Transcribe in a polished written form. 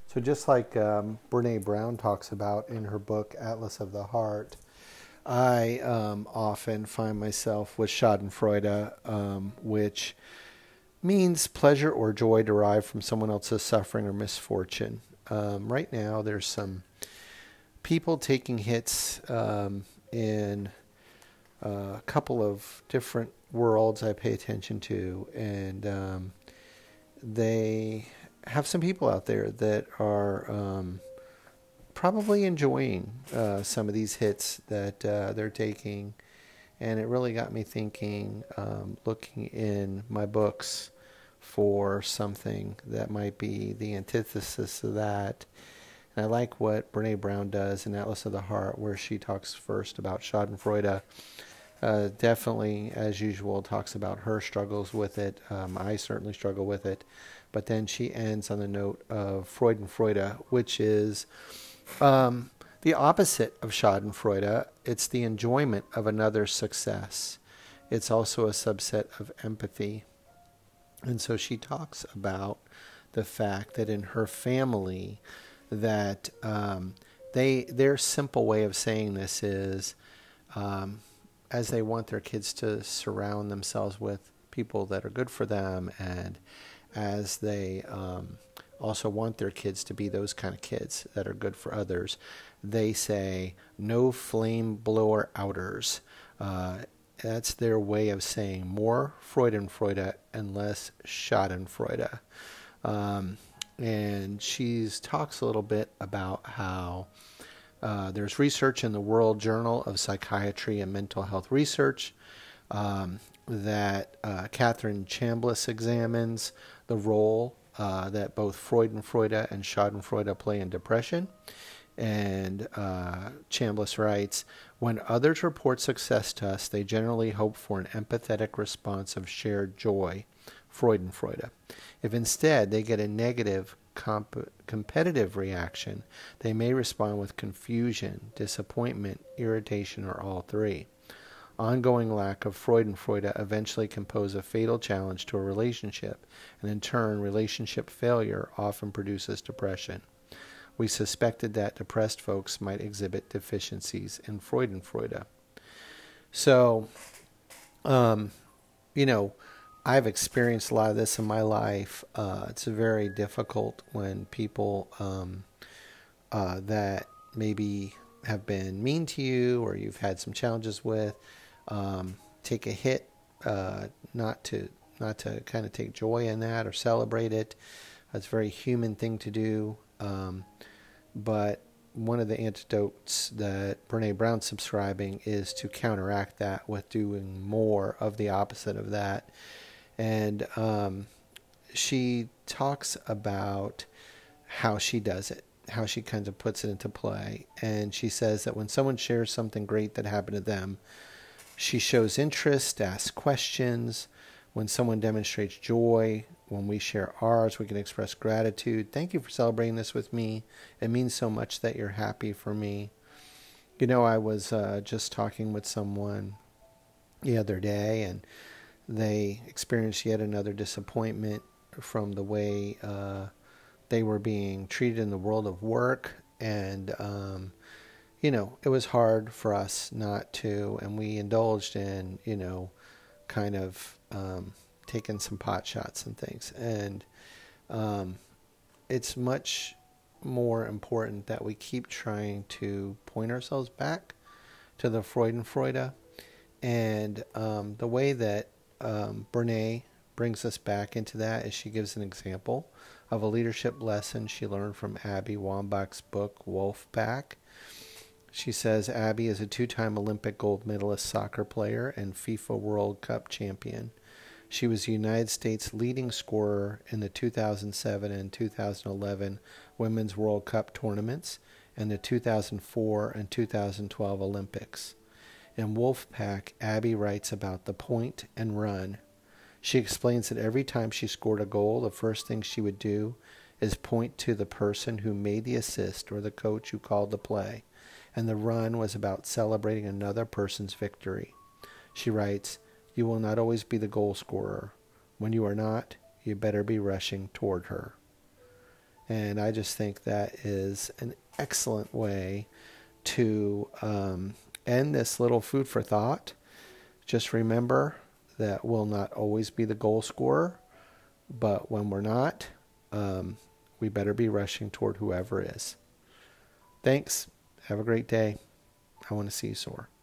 So just like Brene Brown talks about in her book Atlas of the Heart, I often find myself with Schadenfreude, which means pleasure or joy derived from someone else's suffering or misfortune. Right now, there's some people taking hits in a couple of different worlds I pay attention to, and they have some people out there that are probably enjoying some of these hits that they're taking. And it really got me thinking, looking in my books for something that might be the antithesis of that. And I like what Brene Brown does in Atlas of the Heart, where she talks first about Schadenfreude. Definitely, as usual, talks about her struggles with it. I certainly struggle with it. But then she ends on the note of Freudenfreude, which is the opposite of Schadenfreude. It's the enjoyment of another's success. It's also a subset of empathy. And so she talks about the fact that in her family, that their simple way of saying this is, as they want their kids to surround themselves with people that are good for them, and as they also want their kids to be those kind of kids that are good for others, they say no flame blower outers. That's their way of saying more Freudenfreude and less Schadenfreude. And she talks a little bit about how there's research in the World Journal of Psychiatry and Mental Health Research that Catherine Chambliss examines the role that both Freudenfreude and Schadenfreude play in depression. And Chambliss writes, when others report success to us, they generally hope for an empathetic response of shared joy, Freudenfreude. If instead they get a negative competitive reaction, they may respond with confusion, disappointment, irritation, or all three. Ongoing lack of Freudenfreude eventually can pose a fatal challenge to a relationship, and in turn, relationship failure often produces depression. We suspected that depressed folks might exhibit deficiencies in Freudenfreude. So, I've experienced a lot of this in my life. It's very difficult when people that maybe have been mean to you or you've had some challenges with take a hit, not to kind of take joy in that or celebrate it. It's a very human thing to do. But one of the antidotes that Brene Brown's subscribing is to counteract that with doing more of the opposite of that. And she talks about how she does it, how she kind of puts it into play. And she says that when someone shares something great that happened to them, she shows interest, asks questions. When someone demonstrates joy, when we share ours, we can express gratitude. Thank you for celebrating this with me. It means so much that you're happy for me. I was just talking with someone the other day, and they experienced yet another disappointment from the way they were being treated in the world of work. And, it was hard for us not to, and we indulged in, kind of taking some pot shots and things. And it's much more important that we keep trying to point ourselves back to the Freudenfreude. And the way that Brene brings us back into that is she gives an example of a leadership lesson she learned from Abby Wambach's book, Wolfpack. She says Abby is a 2-time Olympic gold medalist soccer player and FIFA World Cup champion. She was the United States leading scorer in the 2007 and 2011 Women's World Cup tournaments and the 2004 and 2012 Olympics. In Wolfpack, Abby writes about the point and run. She explains that every time she scored a goal, the first thing she would do is point to the person who made the assist or the coach who called the play, and the run was about celebrating another person's victory. She writes, "You will not always be the goal scorer. When you are not, you better be rushing toward her." And I just think that is an excellent way to end this little food for thought. Just remember that we'll not always be the goal scorer, but when we're not, we better be rushing toward whoever is. Thanks. Have a great day. I want to see you soar.